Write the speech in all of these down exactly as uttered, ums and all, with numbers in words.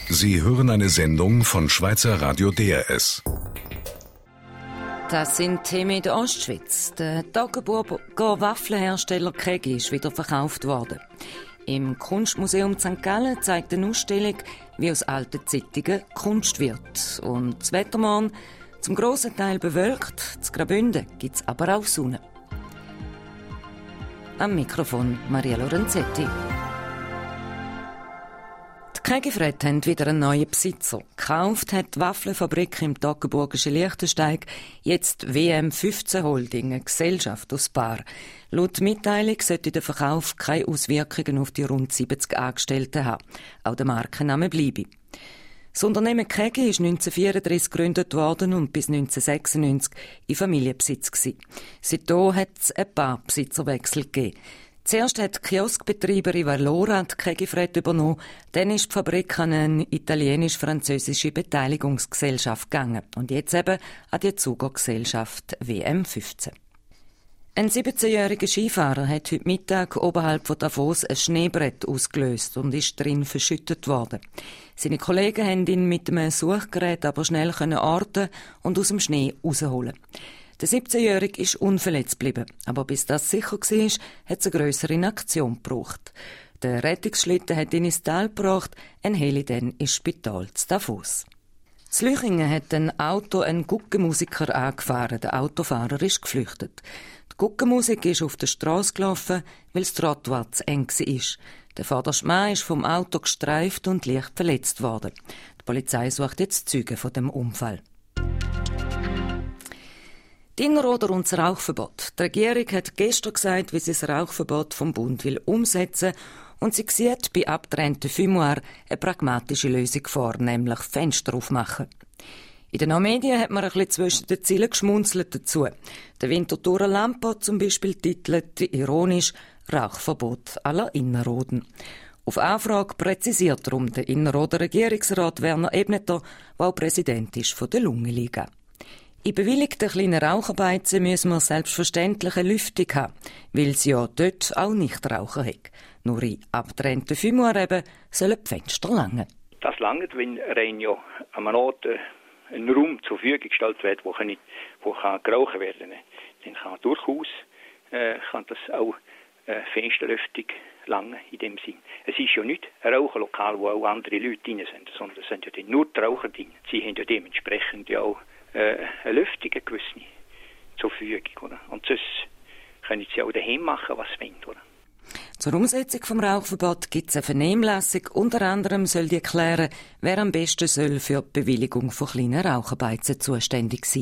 Sie hören eine Sendung von Schweizer Radio D R S. Das sind Themen in der Ostschweiz. Der Toggenburger Waffelhersteller Kegi ist wieder verkauft worden. Im Kunstmuseum Sankt Gallen zeigt eine Ausstellung, wie aus alten Zeitungen Kunst wird. Und das Wetter morgen zum grossen Teil bewölkt. Zu Graubünden gibt es aber auch Sonne. Am Mikrofon Maria Lorenzetti. Die Kegifred haben wieder einen neuen Besitzer. Gekauft hat die Waffelfabrik im Toggenburgischen Liechtensteig jetzt W M fünfzehn Holding, eine Gesellschaft aus Baar. Laut Mitteilung sollte der Verkauf keine Auswirkungen auf die rund siebzig Angestellten haben. Auch der Markenname bleibe. Das Unternehmen Kegi ist neunzehnhundertvierunddreißig gegründet worden und bis neunzehnhundertsechsundneunzig in Familienbesitz gewesen. Seitdem hat es ein paar Besitzerwechsel gegeben. Zuerst hat die Kioskbetreiberin Valora die Kegifred übernommen, dann ist die Fabrik an eine italienisch-französische Beteiligungsgesellschaft gegangen und jetzt eben an die Zugergesellschaft W M fünfzehn. Ein siebzehnjähriger Skifahrer hat heute Mittag oberhalb von Davos ein Schneebrett ausgelöst und ist drin verschüttet worden. Seine Kollegen haben ihn mit einem Suchgerät aber schnell orten und aus dem Schnee rausholen. Der siebzehnjährige ist unverletzt geblieben, aber bis das sicher war, hat es eine grössere Aktion gebraucht. Der Rettungsschlitten hat ihn ins Tal gebracht, ein Heli dann ins Spital zu Davos. In Lüchingen hat ein Auto einen Guggenmusiker angefahren. Der Autofahrer ist geflüchtet. Die Guggenmusik ist auf der Strasse gelaufen, weil das Trottoir zu eng war. Der vorderste Mann ist vom Auto gestreift und leicht verletzt worden. Die Polizei sucht jetzt Zeugen von dem Unfall. Die Innerrhoder und das Rauchverbot. Die Regierung hat gestern gesagt, wie sie das Rauchverbot vom Bund will umsetzen und sie sieht bei abgetrennten Fumoirs eine pragmatische Lösung vor, nämlich Fenster aufmachen. In den Medien hat man ein bisschen zwischen den Zielen geschmunzelt dazu. Der Winterthurer Lampo zum Beispiel titelt ironisch «Rauchverbot aller Innerrhoden». Auf Anfrage präzisiert darum der Innerrhoder Regierungsrat Werner Ebneter, der auch Präsident ist von der Lungenliga. In bewilligten kleinen Raucherbeizen müssen wir selbstverständlich eine Lüftung haben, weil sie ja dort auch Nichtraucher haben. Nur in abgetrennten Fumoirs eben sollen die Fenster langen. Das langt, wenn rein ja an einem Ort ein Raum zur Verfügung gestellt wird, wo, kann, wo kann geraucht werden kann. Dann kann durchaus äh, kann das auch äh, Fensterlüftung langen in dem Sinn. Es ist ja nicht ein Raucherlokal, wo auch andere Leute drin sind, sondern es sind ja nur die Raucher drin. Sie haben ja dementsprechend ja auch Äh, eine Lüftung, eine gewisse, zur Verfügung. Oder? Und sonst können sie auch daheim machen, was sie wollen. Oder? Zur Umsetzung des Rauchverbots gibt es eine Vernehmlassung. Unter anderem soll die erklären, wer am besten soll für die Bewilligung von kleinen Raucherbeizen zuständig sein.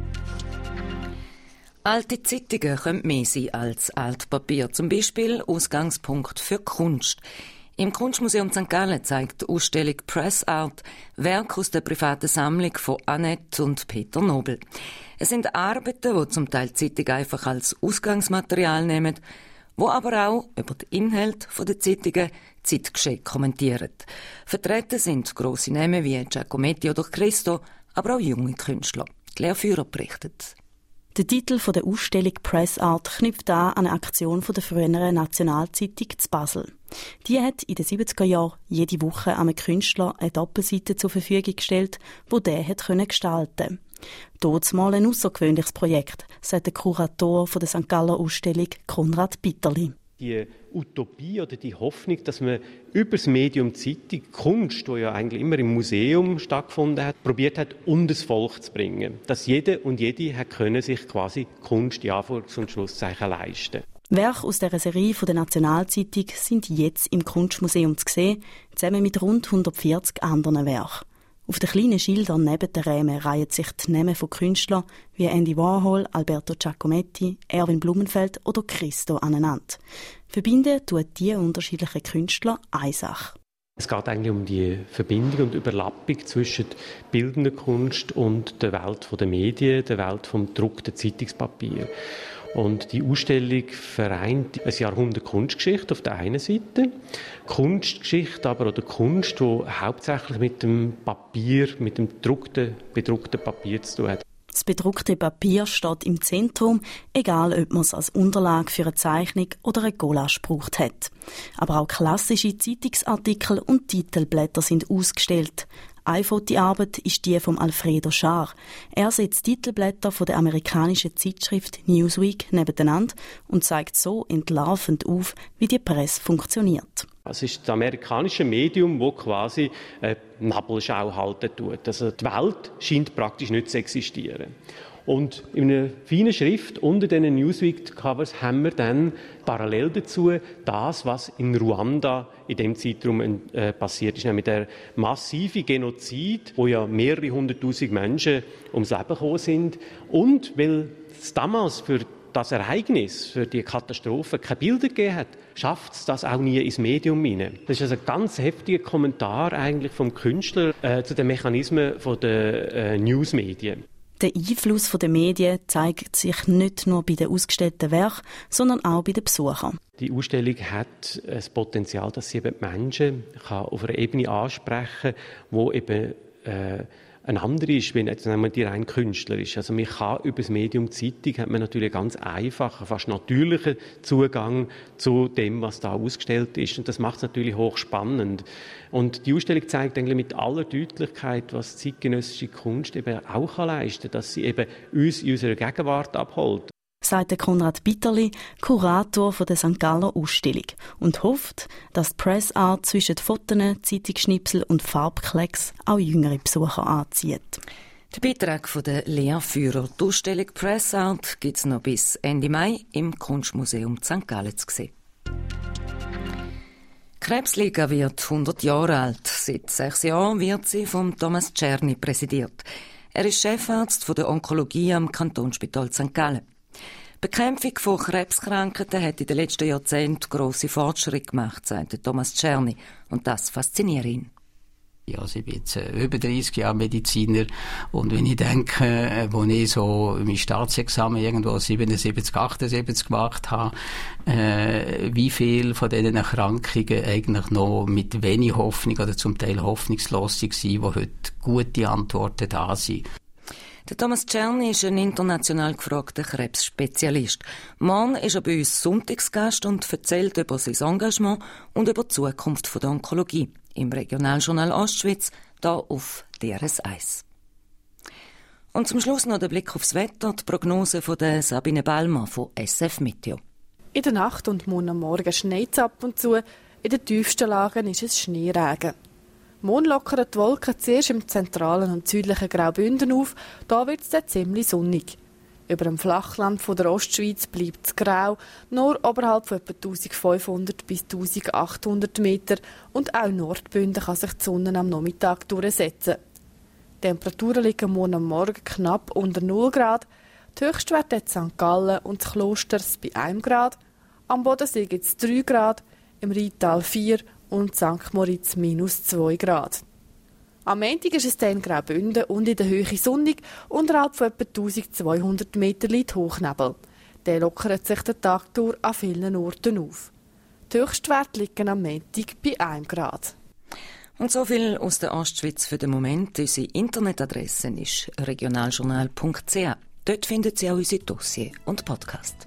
Alte Zeitungen können mehr sein als Altpapier. Zum Beispiel Ausgangspunkt für Kunst. Im Kunstmuseum Sankt Gallen zeigt die Ausstellung Press Art Werke aus der privaten Sammlung von Annette und Peter Nobel. Es sind Arbeiten, die zum Teil die Zeitung einfach als Ausgangsmaterial nehmen, wo aber auch über den Inhalt der Zeitungen Zeitgeschehen kommentieren. Vertreten sind grosse Namen wie Giacometti oder Christo, aber auch junge Künstler. Claire Führer berichtet. Der Titel der Ausstellung Press Art knüpft an eine Aktion der früheren Nationalzeitung zu Basel. Die hat in den siebziger Jahren jede Woche einem Künstler eine Doppelseite zur Verfügung gestellt, die der gestalten konnte. Dort mal ein außergewöhnliches Projekt, sagt der Kurator der Sankt Galler Ausstellung Konrad Bitterli. Die Utopie oder die Hoffnung, dass man über das Medium Zeitung Kunst, die ja eigentlich immer im Museum stattgefunden hat, probiert hat, unter das Volk zu bringen. Dass jede und jede hat können sich quasi Kunst in Anführungs- und Schlusszeichen leisten. Werke aus dieser Serie von der Nationalzeitung sind jetzt im Kunstmuseum zu sehen, zusammen mit rund hundertvierzig anderen Werken. Auf den kleinen Schildern neben den Rämen reihen sich die Namen von Künstlern wie Andy Warhol, Alberto Giacometti, Erwin Blumenfeld oder Christo aneinander. Verbinden tun diese unterschiedlichen Künstler eine Sache. Es geht eigentlich um die Verbindung und Überlappung zwischen bildender Kunst und der Welt der Medien, der Welt des gedruckten Zeitungspapier. Und die Ausstellung vereint ein Jahrhundert Kunstgeschichte auf der einen Seite, Kunstgeschichte aber oder Kunst, die hauptsächlich mit dem Papier, mit dem gedruckten, bedruckten Papier zu tun hat. Das bedruckte Papier steht im Zentrum, egal ob man es als Unterlage für eine Zeichnung oder eine Collage gebraucht hat. Aber auch klassische Zeitungsartikel und Titelblätter sind ausgestellt. Eine Fotoarbeit ist die von Alfredo Schaar. Er setzt Titelblätter von der amerikanischen Zeitschrift Newsweek nebeneinander und zeigt so entlarvend auf, wie die Presse funktioniert. Es ist das amerikanische Medium, das quasi eine Nabelschau halten tut. Also die Welt scheint praktisch nicht zu existieren. Und in einer feinen Schrift unter diesen Newsweek-Covers haben wir dann parallel dazu das, was in Ruanda in dem Zeitraum äh, passiert ist, nämlich der massive Genozid, wo ja mehrere hunderttausend Menschen ums Leben gekommen sind. Und weil es damals für das Ereignis, für die Katastrophe keine Bilder gegeben hat, schafft es das auch nie ins Medium hinein. Das ist also ein ganz heftiger Kommentar eigentlich vom Künstler äh, zu den Mechanismen der äh, Newsmedien. Der Einfluss der Medien zeigt sich nicht nur bei den ausgestellten Werken, sondern auch bei den Besuchern. Die Ausstellung hat das Potenzial, dass sie eben die Menschen auf einer Ebene ansprechen kann, die eben äh, eine andere ist, wenn jetzt die rein künstlerisch. Also man kann über das Medium Zeitung hat man natürlich einen ganz einfachen, fast natürlichen Zugang zu dem, was da ausgestellt ist. Und das macht es natürlich hochspannend. Und die Ausstellung zeigt eigentlich mit aller Deutlichkeit, was zeitgenössische Kunst eben auch leisten kann, dass sie eben uns in unserer Gegenwart abholt. Sagt Konrad Bitterli, Kurator der Sankt Galler Ausstellung, und hofft, dass die Press-Art zwischen Fotos, Zeitungsschnipsel und Farbklecks auch jüngere Besucher anzieht. Der Beitrag von der Lehrführer, die Ausstellung Press-Art, gibt es noch bis Ende Mai im Kunstmuseum Sankt Gallen zu sehen. Die Krebsliga wird hundert Jahre alt. Seit sechs Jahren wird sie von Thomas Czerny präsidiert. Er ist Chefarzt der Onkologie am Kantonsspital Sankt Gallen. Die Bekämpfung von Krebskrankheiten hat in den letzten Jahrzehnten grosse Fortschritte gemacht, sagt Thomas Czerny. Und das fasziniert ihn. Ja, also ich bin jetzt äh, über dreißig Jahre Mediziner, und wenn ich denke, äh, wo ich so mein Staatsexamen irgendwo siebenundsiebzig, achtundsiebzig gemacht habe, äh, wie viel von diesen Erkrankungen eigentlich noch mit wenig Hoffnung oder zum Teil hoffnungslos waren, wo heute gute Antworten da sind. Der Thomas Czerny ist ein international gefragter Krebsspezialist. Morgen ist er bei uns Sonntagsgast und erzählt über sein Engagement und über die Zukunft der Onkologie im Regionaljournal Ostschweiz, hier auf D R S eins. Und zum Schluss noch der Blick aufs Wetter, die Prognose von der Sabine Ballmer von S F Meteo. In der Nacht und morgen am Morgen schneit es ab und zu, in den tiefsten Lagen ist es Schneeregen. Morgen lockern die Wolken zuerst im zentralen und südlichen Graubünden auf, da wird es dann ziemlich sonnig. Über dem Flachland von der Ostschweiz bleibt es grau, nur oberhalb von etwa eintausendfünfhundert bis eintausendachthundert Meter, und auch in Nordbünden kann sich die Sonne am Nachmittag durchsetzen. Die Temperaturen liegen morgen am Morgen knapp unter null Grad, die Höchstwerte in Sankt Gallen und das Klosters bei einem Grad, am Bodensee gibt es drei Grad, im Rheintal vier und Sankt Moritz minus zwei Grad. Am Montag ist es dann in Graubünden und in der Höhe sonnig, unterhalb von etwa eintausendzweihundert Meter liegt Hochnebel. Der lockert sich den Tag durch an vielen Orten auf. Die Höchstwerte liegen am Montag bei einem Grad. Und so viel aus der Ostschweiz für den Moment. Unsere Internetadresse ist regionaljournal punkt c h. Dort finden Sie auch unsere Dossier und Podcast.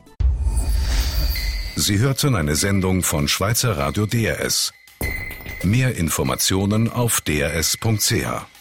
Sie hörten eine Sendung von Schweizer Radio D R S. Mehr Informationen auf d r s punkt c h.